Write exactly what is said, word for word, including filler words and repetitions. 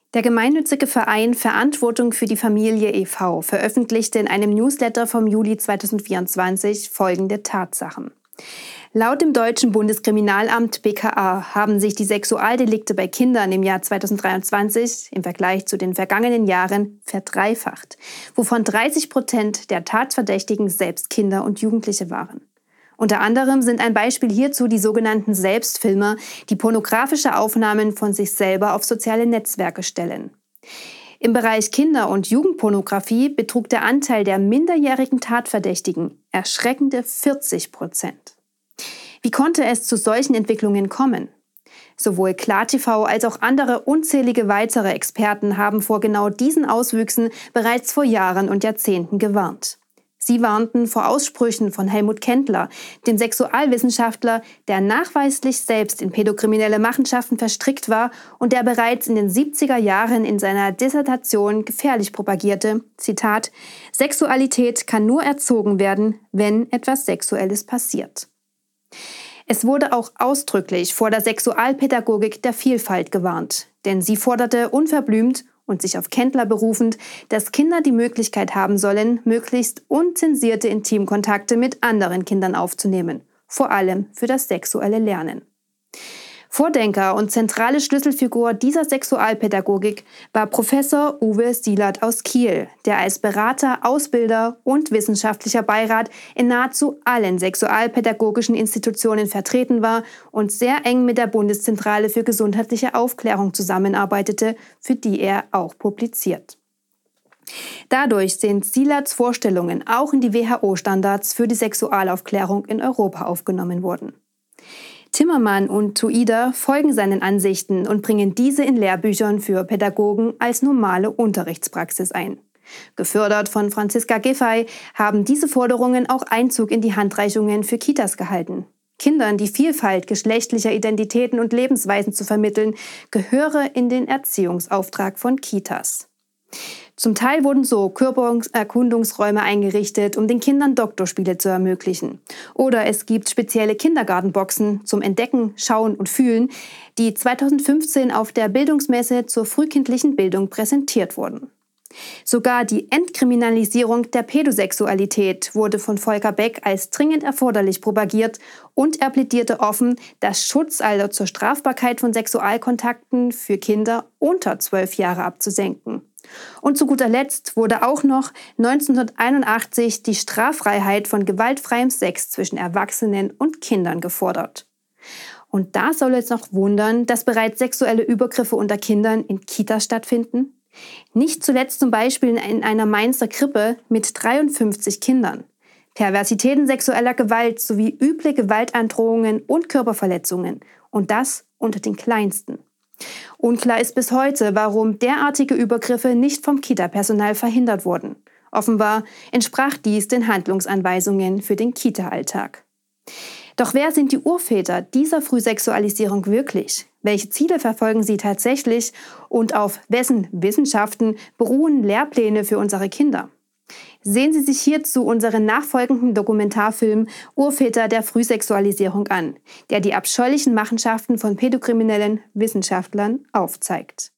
Der gemeinnützige Verein Verantwortung für die Familie e V veröffentlichte in einem Newsletter vom Juli zweitausendvierundzwanzig folgende Tatsachen. Laut dem deutschen Bundeskriminalamt B K A haben sich die Sexualdelikte bei Kindern im Jahr zweitausenddreiundzwanzig im Vergleich zu den vergangenen Jahren verdreifacht, wovon dreißig Prozent der Tatverdächtigen selbst Kinder und Jugendliche waren. Unter anderem sind ein Beispiel hierzu die sogenannten Selbstfilmer, die pornografische Aufnahmen von sich selber auf soziale Netzwerke stellen. Im Bereich Kinder- und Jugendpornografie betrug der Anteil der minderjährigen Tatverdächtigen erschreckende vierzig Prozent. Wie konnte es zu solchen Entwicklungen kommen? Sowohl KlarTV als auch andere unzählige weitere Experten haben vor genau diesen Auswüchsen bereits vor Jahren und Jahrzehnten gewarnt. Sie warnten vor Aussprüchen von Helmut Kendler, dem Sexualwissenschaftler, der nachweislich selbst in pädokriminelle Machenschaften verstrickt war und der bereits in den siebziger Jahren in seiner Dissertation gefährlich propagierte, Zitat, Sexualität kann nur erzogen werden, wenn etwas Sexuelles passiert. Es wurde auch ausdrücklich vor der Sexualpädagogik der Vielfalt gewarnt, denn sie forderte unverblümt und sich auf Kendler berufend, dass Kinder die Möglichkeit haben sollen, möglichst unzensierte Intimkontakte mit anderen Kindern aufzunehmen, vor allem für das sexuelle Lernen. Vordenker und zentrale Schlüsselfigur dieser Sexualpädagogik war Professor Uwe Sielert aus Kiel, der als Berater, Ausbilder und wissenschaftlicher Beirat in nahezu allen sexualpädagogischen Institutionen vertreten war und sehr eng mit der Bundeszentrale für gesundheitliche Aufklärung zusammenarbeitete, für die er auch publiziert. Dadurch sind Sielerts Vorstellungen auch in die W H O-Standards für die Sexualaufklärung in Europa aufgenommen worden. Timmermann und Tuida folgen seinen Ansichten und bringen diese in Lehrbüchern für Pädagogen als normale Unterrichtspraxis ein. Gefördert von Franziska Giffey haben diese Forderungen auch Einzug in die Handreichungen für Kitas gehalten. Kindern die Vielfalt geschlechtlicher Identitäten und Lebensweisen zu vermitteln, gehöre in den Erziehungsauftrag von Kitas. Zum Teil wurden so Körpererkundungsräume eingerichtet, um den Kindern Doktorspiele zu ermöglichen. Oder es gibt spezielle Kindergartenboxen zum Entdecken, Schauen und Fühlen, die zweitausendfünfzehn auf der Bildungsmesse zur frühkindlichen Bildung präsentiert wurden. Sogar die Entkriminalisierung der Pädosexualität wurde von Volker Beck als dringend erforderlich propagiert und er plädierte offen, das Schutzalter zur Strafbarkeit von Sexualkontakten für Kinder unter zwölf Jahre abzusenken. Und zu guter Letzt wurde auch noch neunzehnhunderteinundachtzig die Straffreiheit von gewaltfreiem Sex zwischen Erwachsenen und Kindern gefordert. Und da soll es noch wundern, dass bereits sexuelle Übergriffe unter Kindern in Kitas stattfinden? Nicht zuletzt zum Beispiel in einer Mainzer Krippe mit dreiundfünfzig Kindern. Perversitäten sexueller Gewalt sowie üble Gewaltandrohungen und Körperverletzungen. Und das unter den Kleinsten. Unklar ist bis heute, warum derartige Übergriffe nicht vom Kita-Personal verhindert wurden. Offenbar entsprach dies den Handlungsanweisungen für den Kita-Alltag. Doch wer sind die Urväter dieser Frühsexualisierung wirklich? Welche Ziele verfolgen sie tatsächlich? Und auf wessen Wissenschaften beruhen Lehrpläne für unsere Kinder? Sehen Sie sich hierzu unseren nachfolgenden Dokumentarfilm Urväter der Frühsexualisierung an, der die abscheulichen Machenschaften von pädokriminellen Wissenschaftlern aufzeigt.